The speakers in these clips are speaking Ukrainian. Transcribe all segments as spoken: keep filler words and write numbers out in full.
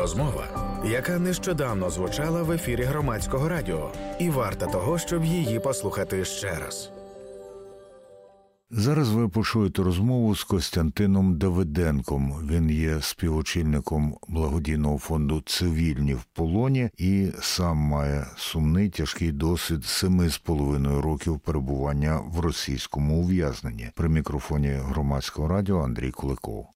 Розмова, яка нещодавно звучала в ефірі Громадського радіо, і варта того, щоб її послухати ще раз. Зараз ви почуєте розмову з Костянтином Давиденком. Він є співочільником благодійного фонду «Цивільні в полоні» і сам має сумний, тяжкий досвід семи з половиною років перебування в російському ув'язненні. При мікрофоні Громадського радіо Андрій Куликов.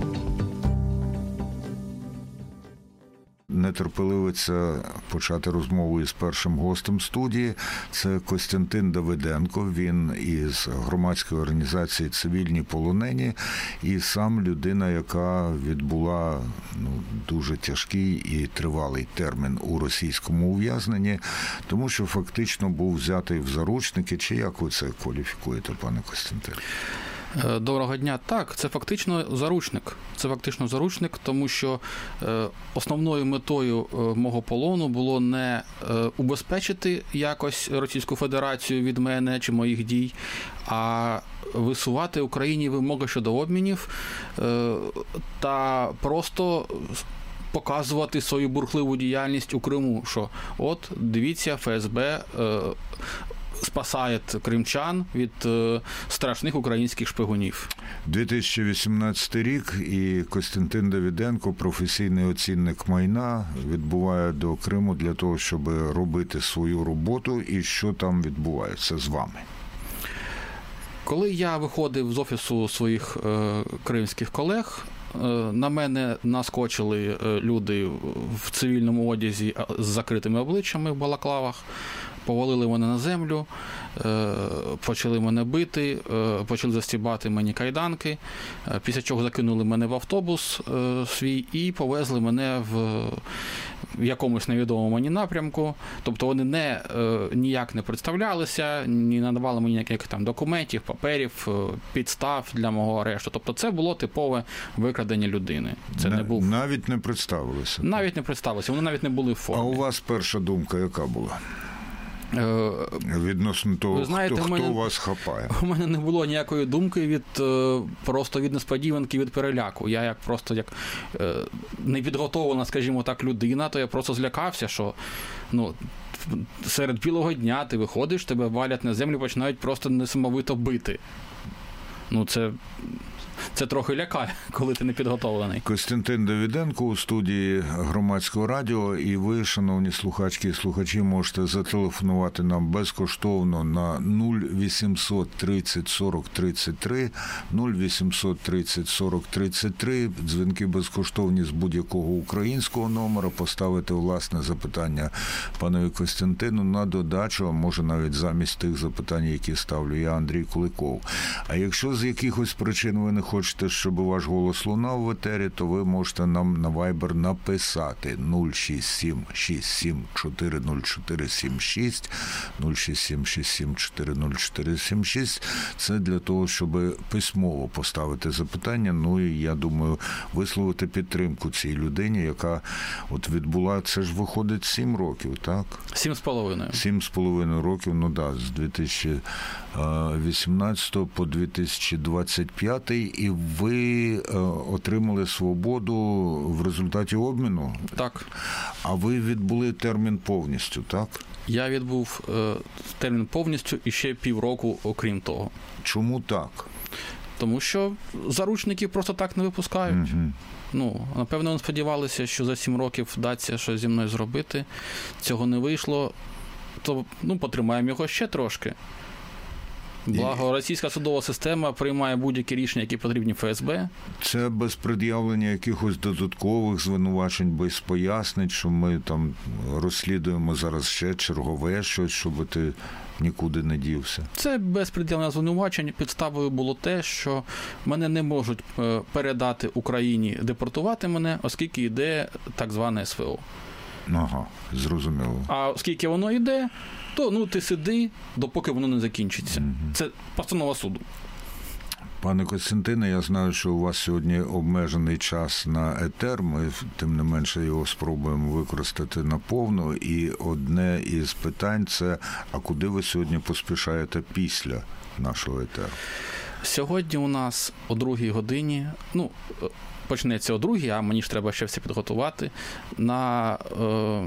Нетерпеливиться почати розмову із першим гостем студії. Це Костянтин Давиденко. Він із громадської організації «Цивільні полонені» і сам людина, яка відбула ну, дуже тяжкий і тривалий термін у російському ув'язненні, тому що фактично був взятий в заручники. Чи як ви це кваліфікуєте, пане Костянтин? Доброго дня. Так, це фактично заручник. Це фактично заручник, тому що основною метою мого полону було не убезпечити якось Російську Федерацію від мене чи моїх дій, а висувати Україні вимоги щодо обмінів та просто показувати свою бурхливу діяльність у Криму, що от, дивіться, ФСБ спасає кримчан від е, страшних українських шпигунів. дві тисячі вісімнадцятий рік, і Костянтин Давиденко, професійний оцінник майна, відбуває до Криму для того, щоб робити свою роботу. І що там відбувається з вами? Коли я виходив з офісу своїх е, кримських колег, е, на мене наскочили люди в цивільному одязі з закритими обличчями в балаклавах, повалили мене на землю, почали мене бити, почали застібати мені кайданки, після чого закинули мене в автобус свій і повезли мене в якомусь невідомому мені напрямку. Тобто вони не, ніяк не представлялися, не надавали мені ніяких там документів, паперів, підстав для мого арешту. Тобто це було типове викрадення людини. Це не, не був... Навіть не представилися? Навіть не представилися, вони навіть не були в формі. А у вас перша думка яка була? Відносно того, знаєте, хто, мене, хто вас хапає? У мене не було ніякої думки від просто від несподіванки, від переляку. Я як просто як непідготовлена, скажімо так, людина, то я просто злякався, що ну, серед білого дня ти виходиш, тебе валять на землю, починають просто несамовито бити. Ну, це... Це трохи лякає, коли ти не підготовлений. Костянтин Давиденко у студії Громадського радіо, і ви, шановні слухачки і слухачі, можете зателефонувати нам безкоштовно на нуль вісімсот тридцять сорок тридцять три, нуль вісімсот тридцять сорок тридцять три, дзвінки безкоштовні з будь-якого українського номера, поставити власне запитання панові Костянтину на додачу, а може навіть замість тих запитань, які ставлю я, Андрій Куликов. А якщо з якихось причин ви не хочете, щоб ваш голос лунав в етері, то ви можете нам на Viber написати нуль шість сім шість сім чотири нуль чотири сім шість, нуль шість сім шість сім чотири нуль чотири сім шість. Це для того, щоб письмово поставити запитання, ну і, я думаю, висловити підтримку цій людині, яка от відбула, це ж виходить сім років, так? Сім з половиною. Сім з половиною років, ну да, з дві тисячі вісімнадцятого по дві тисячі двадцять п'ятий, і ви е, отримали свободу в результаті обміну? Так. А ви відбули термін повністю, так? Я відбув е, термін повністю і ще півроку, окрім того. Чому так? Тому що заручників просто так не випускають. Угу. Ну, напевно, вони сподівалися, що за сім років вдасться щось зі мною зробити. Цього не вийшло. То, ну, потримаємо його ще трошки. Благо, російська судова система приймає будь-які рішення, які потрібні ФСБ. Це без пред'явлення якихось додаткових звинувачень, без пояснень, що ми там розслідуємо зараз ще чергове щось, щоб ти нікуди не дівся. Це без пред'явлення звинувачень. Підставою було те, що мене не можуть передати Україні, депортувати мене, оскільки йде так зване СВО. Ага, зрозуміло. А оскільки воно йде, то ну ти сиди, допоки воно не закінчиться. Mm-hmm. Це постанова суду. Пане Костянтине, я знаю, що у вас сьогодні обмежений час на етер. Ми, тим не менше, його спробуємо використати наповну. І одне із питань – це, а куди ви сьогодні поспішаєте після нашого етеру? Сьогодні у нас о другій годині, ну, почнеться о другій, а мені ж треба ще все підготувати, на, е,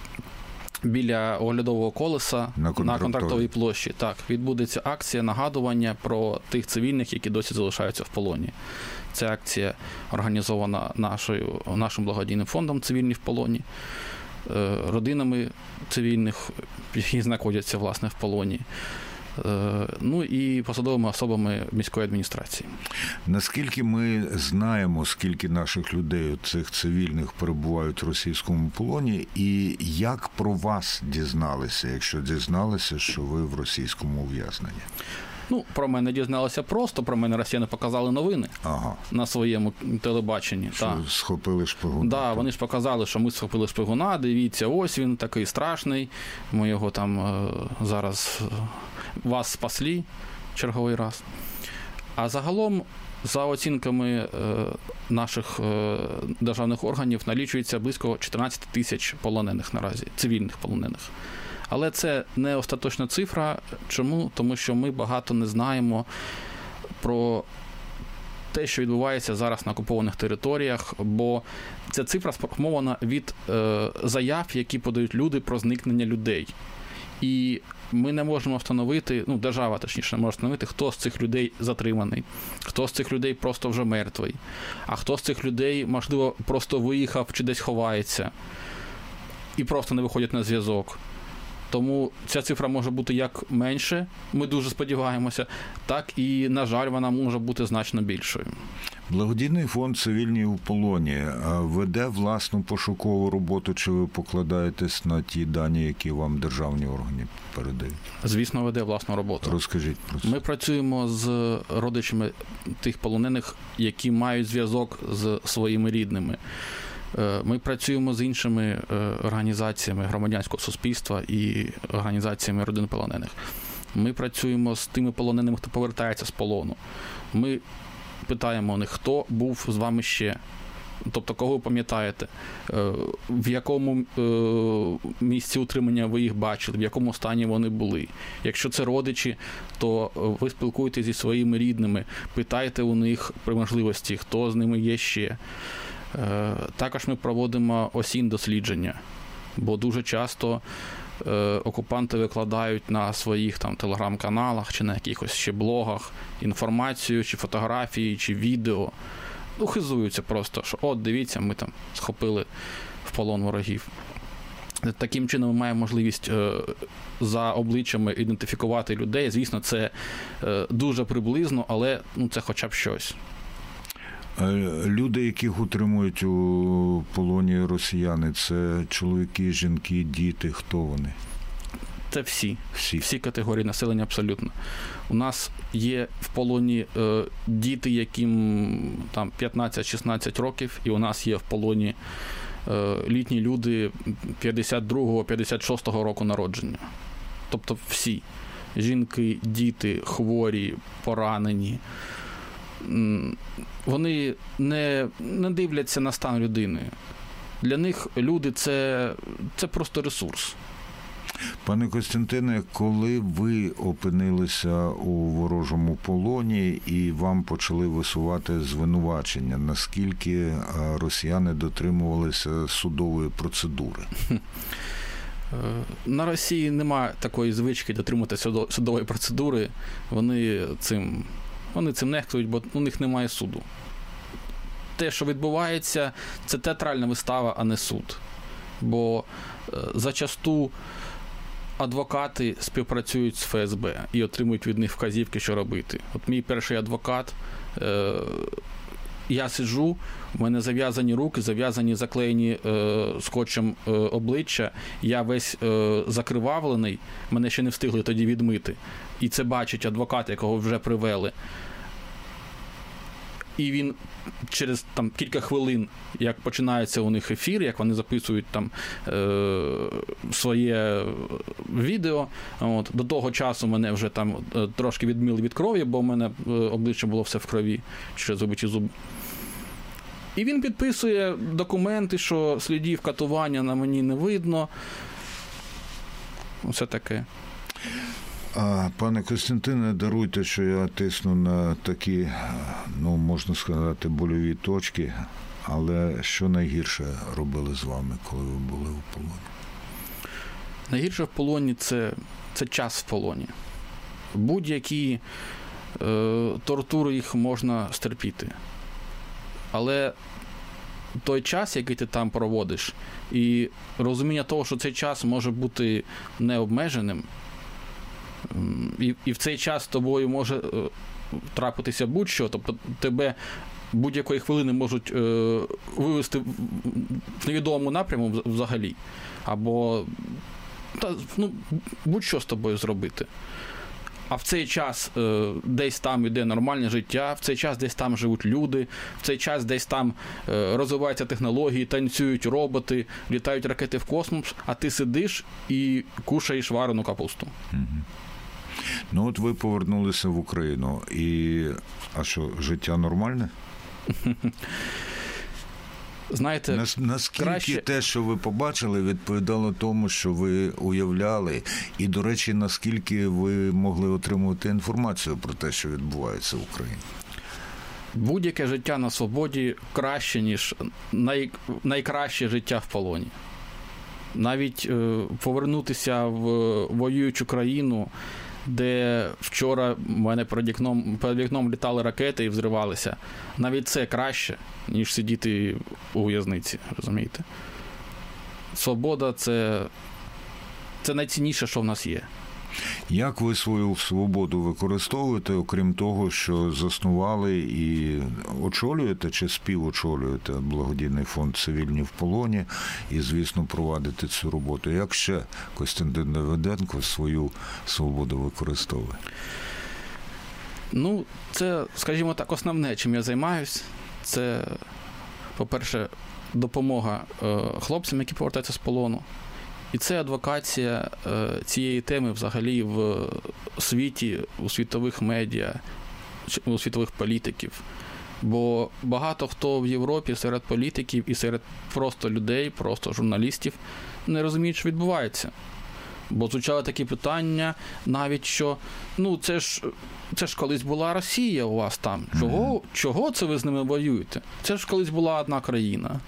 біля оглядового колеса на, на Контрактовій площі. Так, відбудеться акція нагадування про тих цивільних, які досі залишаються в полоні. Ця акція організована нашою, нашим благодійним фондом «Цивільні в полоні», родинами цивільних, які знаходяться, власне, в полоні, ну і посадовими особами міської адміністрації. Наскільки ми знаємо, скільки наших людей, цих цивільних, перебувають в російському полоні, і як про вас дізналися, якщо дізналися, що ви в російському ув'язненні? Ну, про мене дізналися просто, про мене росіяни показали новини ага. на своєму телебаченні. Що так. Схопили шпигуна. Да, вони ж показали, що ми схопили шпигуна, дивіться, ось він такий страшний, ми його там е, зараз е, вас спасли черговий раз. А загалом, за оцінками е, наших е, державних органів, налічується близько чотирнадцять тисяч полонених наразі, цивільних полонених. Але це не остаточна цифра. Чому? Тому що ми багато не знаємо про те, що відбувається зараз на окупованих територіях, бо ця цифра сформована від е, заяв, які подають люди про зникнення людей. І ми не можемо встановити, ну, держава, точніше, не може встановити, хто з цих людей затриманий, хто з цих людей просто вже мертвий, а хто з цих людей, можливо, просто виїхав чи десь ховається і просто не виходять на зв'язок. Тому ця цифра може бути як менше, ми дуже сподіваємося, так і, на жаль, вона може бути значно більшою. Благодійний фонд «Цивільні у полоні» веде власну пошукову роботу, чи ви покладаєтесь на ті дані, які вам державні органи передають? Звісно, веде власну роботу. Розкажіть про це. Ми працюємо з родичами тих полонених, які мають зв'язок з своїми рідними. Ми працюємо з іншими організаціями громадянського суспільства і організаціями родин полонених. Ми працюємо з тими полоненими, хто повертається з полону. Ми питаємо у них, хто був з вами ще. Тобто, кого ви пам'ятаєте, в якому місці утримання ви їх бачили, в якому стані вони були. Якщо це родичі, то ви спілкуєтеся зі своїми рідними, питайте у них при можливості, хто з ними є ще. Також ми проводимо осінь дослідження, бо дуже часто окупанти викладають на своїх там телеграм-каналах чи на якихось ще блогах інформацію, чи фотографії, чи відео. Ну, хизуються просто, що от, дивіться, ми там схопили в полон ворогів. Таким чином ми маємо можливість за обличчями ідентифікувати людей. Звісно, це дуже приблизно, але ну, це хоча б щось. Люди, яких утримують у полоні росіяни, це чоловіки, жінки, діти, хто вони? Це всі. Всі, всі категорії населення абсолютно. У нас є в полоні е, діти, яким там п'ятнадцять-шістнадцять років, і у нас є в полоні е, літні люди п'ятдесят другого - п'ятдесят шостого року народження. Тобто всі. Жінки, діти, хворі, поранені. Вони не, не дивляться на стан людини. Для них люди – це, це просто ресурс. Пане Костянтине, коли ви опинилися у ворожому полоні і вам почали висувати звинувачення, наскільки росіяни дотримувалися судової процедури? На Росії немає такої звички дотримуватися судової процедури. Вони цим... Вони цим нехтують, бо у них немає суду. Те, що відбувається, це театральна вистава, а не суд. Бо е, зачасту адвокати співпрацюють з Ф С Б і отримують від них вказівки, що робити. От мій перший адвокат, е, я сиджу, в мене зав'язані руки, зав'язані, заклеєні е, скотчем е, обличчя, я весь е, закривавлений, мене ще не встигли тоді відмити. І це бачить адвокат, якого вже привели. І він через там, кілька хвилин, як починається у них ефір, як вони записують там е, своє відео, от, до того часу мене вже там е, трошки відмили від крові, бо в мене е, обличчя було все в крові через вибиті зуби. І він підписує документи, що слідів катування на мені не видно. Оце таке. А, пане Костянтине, даруйте, що я тисну на такі, ну, можна сказати, больові точки, але що найгірше робили з вами, коли ви були в полоні? Найгірше в полоні – це, це час в полоні. Будь-які е, тортури їх можна стерпіти. Але той час, який ти там проводиш, і розуміння того, що цей час може бути необмеженим, і, і в цей час з тобою може е, трапитися будь-що, тобто тебе будь-якої хвилини можуть е, вивести в невідомому напряму взагалі, або та, ну, будь-що з тобою зробити. А в цей час е, десь там іде нормальне життя, в цей час десь там живуть люди, в цей час десь там е, розвиваються технології, танцюють роботи, літають ракети в космос, а ти сидиш і кушаєш варену капусту. Угу. Ну от ви повернулися в Україну, і а що, життя нормальне? Знаєте, наскільки краще... те, що ви побачили, відповідало тому, що ви уявляли, і, до речі, наскільки ви могли отримувати інформацію про те, що відбувається в Україні? Будь-яке життя на свободі краще, ніж най... найкраще життя в полоні. Навіть е, повернутися в воюючу країну, де вчора в мене перед вікном, перед вікном літали ракети і взривалися. Навіть це краще, ніж сидіти у в'язниці, розумієте? Свобода – це, це найцінніше, що в нас є. Як ви свою свободу використовуєте, окрім того, що заснували і очолюєте чи співочолюєте благодійний фонд «Цивільні в полоні» і, звісно, провадите цю роботу? Як ще Костянтин Давиденко свою свободу використовує? Ну, це, скажімо так, основне, чим я займаюсь. Це, по-перше, допомога хлопцям, які повертаються з полону. І це адвокація цієї теми взагалі в світі, у світових медіа, у світових політиків. Бо багато хто в Європі серед політиків і серед просто людей, просто журналістів не розуміють, що відбувається. Бо звучали такі питання навіть, що ну це ж, це ж колись була Росія у вас там. Чого, чого це ви з ними воюєте? Це ж колись була одна країна.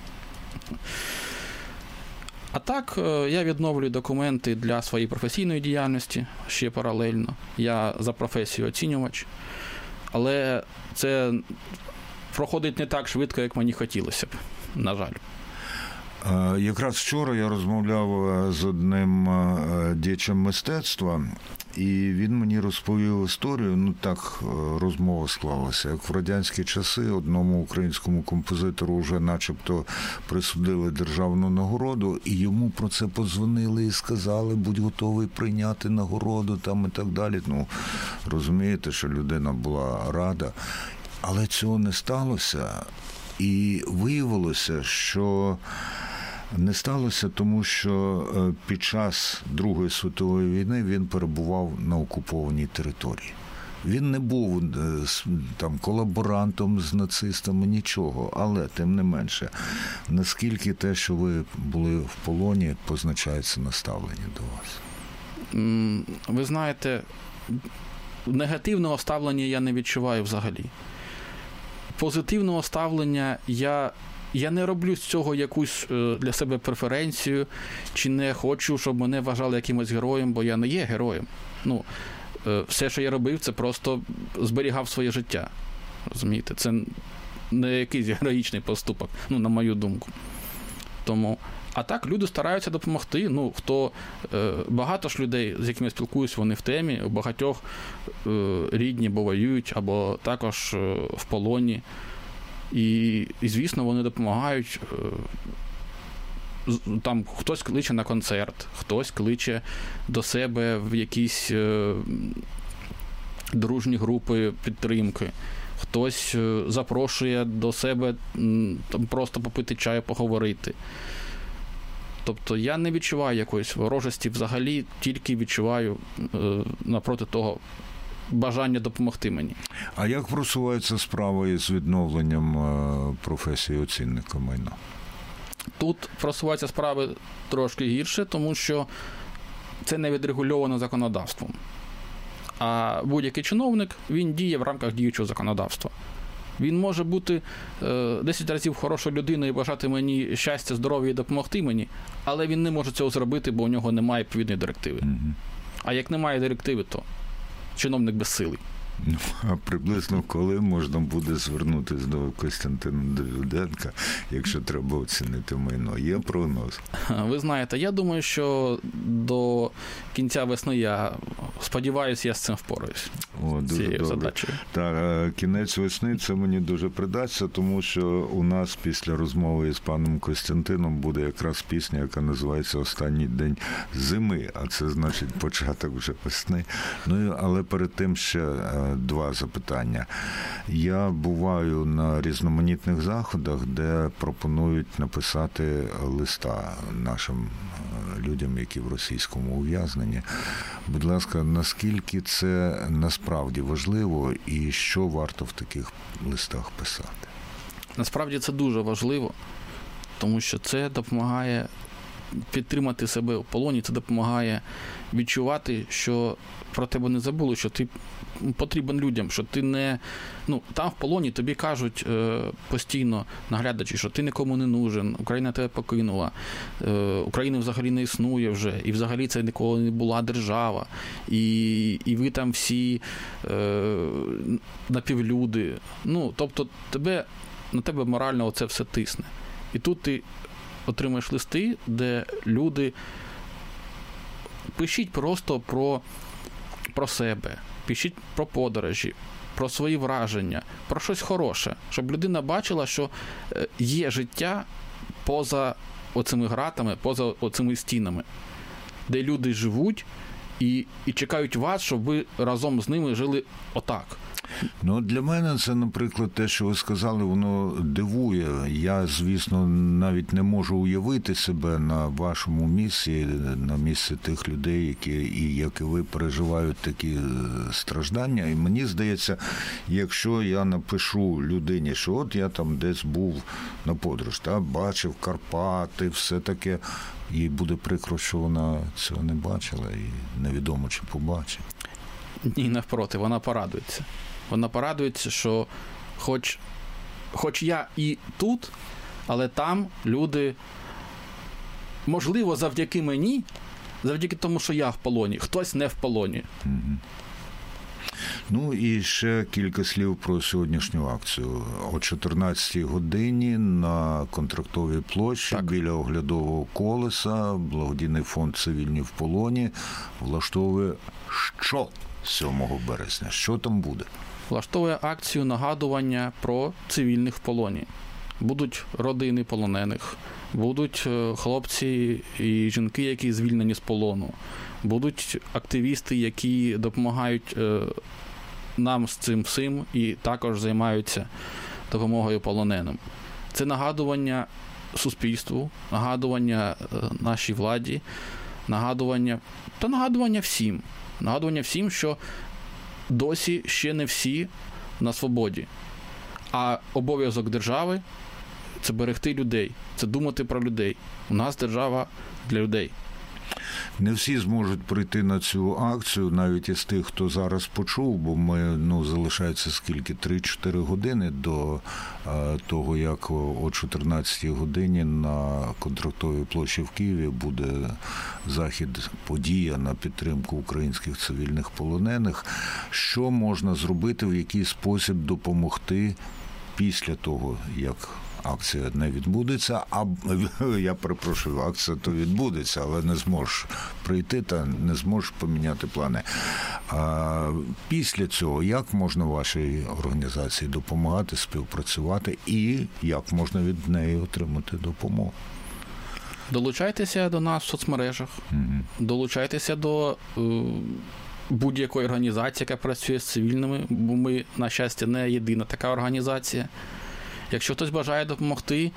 А так, я відновлюю документи для своєї професійної діяльності ще паралельно. Я за професією оцінювач. Але це проходить не так швидко, як мені хотілося б, на жаль. Якраз вчора я розмовляв з одним діячем мистецтва, і він мені розповів історію, ну так розмова склалася, як в радянські часи одному українському композитору вже начебто присудили державну нагороду, і йому про це подзвонили і сказали, будь готовий прийняти нагороду там і так далі. Ну, розумієте, що людина була рада, але цього не сталося, і виявилося, що не сталося, тому що під час Другої світової війни він перебував на окупованій території. Він не був там колаборантом з нацистами, нічого, але тим не менше, наскільки те, що ви були в полоні, позначається на ставленні до вас? Ви знаєте, негативного ставлення я не відчуваю взагалі. Позитивного ставлення я Я не роблю з цього якусь для себе преференцію, чи не хочу, щоб мене вважали якимось героєм, бо я не є героєм. Ну, все, що я робив, це просто зберігав своє життя. Розумієте? Це не якийсь героїчний поступок, ну, на мою думку. Тому, а так, люди стараються допомогти. Ну, хто, багато ж людей, з якими я спілкуюсь, вони в темі, у багатьох рідні або воюють, або також в полоні. І, і, звісно, вони допомагають. Там хтось кличе на концерт, хтось кличе до себе в якісь е, дружні групи підтримки, хтось запрошує до себе там, просто попити чаю, поговорити. Тобто я не відчуваю якоїсь ворожості взагалі, тільки відчуваю е, напроти того бажання допомогти мені. А як просувається справа із відновленням професії оцінника майна? Тут просуваються справи трошки гірше, тому що це не відрегульовано законодавством. А будь-який чиновник, він діє в рамках діючого законодавства. Він може бути десять разів хорошою людиною і бажати мені щастя, здоров'я і допомогти мені, але він не може цього зробити, бо у нього немає відповідної директиви. Mm-hmm. А як немає директиви, то чиновник безсилий. Ну, а приблизно коли можна буде звернутися до Костянтина Давиденка, якщо треба оцінити майно? Є прогноз? Ви знаєте, я думаю, що до кінця весни, я сподіваюся, я з цим впораюсь. О, дуже добре. Задачею. Так, кінець весни, це мені дуже придасться, тому що у нас після розмови з паном Костянтином буде якраз пісня, яка називається «Останній день зими», а це значить початок вже весни. Ну, але перед тим ще два запитання. Я буваю на різноманітних заходах, де пропонують написати листа нашим людям, які в російському ув'язненні. Будь ласка, наскільки це насправді важливо і що варто в таких листах писати? Насправді це дуже важливо, тому що це допомагає підтримати себе у полоні, це допомагає відчувати, що про тебе не забули, що ти потрібен людям, що ти не... Ну, там в полоні тобі кажуть е, постійно наглядачі, що ти нікому не нужен, Україна тебе покинула, е, України взагалі не існує вже, і взагалі це ніколи не була держава, і, і ви там всі е, напівлюди. Ну, тобто тебе, на тебе морально оце все тисне. І тут ти отримаєш листи, де люди пишіть просто про, про себе, пишіть про подорожі, про свої враження, про щось хороше, щоб людина бачила, що є життя поза оцими гратами, поза оцими стінами, де люди живуть і, і чекають вас, щоб ви разом з ними жили отак. Ну, для мене це, наприклад, те, що ви сказали, воно дивує. Я, звісно, навіть не можу уявити себе на вашому місці, на місці тих людей, які, і як і ви, переживають такі страждання. І мені здається, якщо я напишу людині, що от я там десь був на подорож, та, бачив Карпати, все таке, їй буде прикро, що вона цього не бачила і невідомо, чи побачить. Ні, навпроти, вона порадується. Вона порадується, що хоч, хоч я і тут, але там люди, можливо, завдяки мені, завдяки тому, що я в полоні, хтось не в полоні. Mm-hmm. Ну і ще кілька слів про сьогоднішню акцію. О чотирнадцятій годині на Контрактовій площі, так, біля оглядового колеса благодійний фонд «Цивільні в полоні» влаштовує що сьомого березня? Що там буде? Влаштовує акцію нагадування про цивільних в полоні. Будуть родини полонених, будуть хлопці і жінки, які звільнені з полону, будуть активісти, які допомагають нам з цим всім і також займаються допомогою полоненим. Це нагадування суспільству, нагадування нашій владі, нагадування та нагадування всім. Нагадування всім, що досі ще не всі на свободі. А обов'язок держави – це берегти людей, це думати про людей. У нас держава для людей. Не всі зможуть прийти на цю акцію, навіть із тих, хто зараз почув, бо ми, ну, залишається скільки, три-чотири години до а, того, як о чотирнадцятій годині на Контрактовій площі в Києві буде захід, подія на підтримку українських цивільних полонених. Що можна зробити, в який спосіб допомогти після того, як акція не відбудеться, а я перепрошую, акція то відбудеться, але не зможеш прийти та не зможеш поміняти плани. А після цього, як можна вашій організації допомагати, співпрацювати і як можна від неї отримати допомогу? Долучайтеся до нас в соцмережах, угу. долучайтеся до е, будь-якої організації, яка працює з цивільними, бо ми, на щастя, не єдина така організація. Якщо хтось бажає допомогти,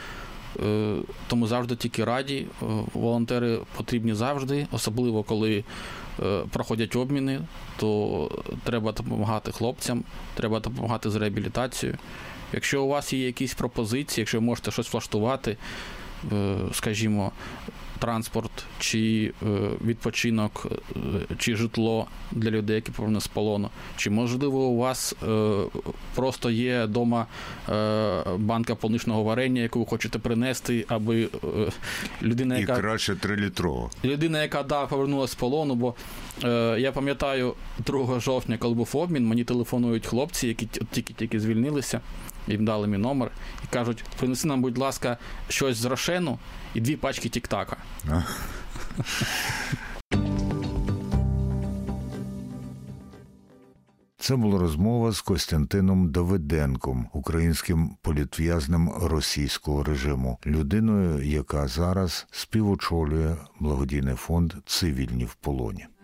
то ми завжди тільки раді. Волонтери потрібні завжди, особливо коли проходять обміни, то треба допомагати хлопцям, треба допомагати з реабілітацією. Якщо у вас є якісь пропозиції, якщо ви можете щось влаштувати, скажімо, транспорт, чи відпочинок, чи житло для людей, які повернені з полону. Чи, можливо, у вас просто є вдома банка полуничного варення, яку ви хочете принести, аби людина, яка... І краще трилітрово. Людина, яка, да, повернулася з полону, бо е, я пам'ятаю, другого жовтня, коли був обмін, мені телефонують хлопці, які тільки-тільки звільнилися, їм дали мій номер, і кажуть, принеси нам, будь ласка, щось з Рошену і дві пачки Тік-Така. Це була розмова з Костянтином Давиденком, українським політв'язнем російського режиму, людиною, яка зараз співочолює благодійний фонд «Цивільні в полоні».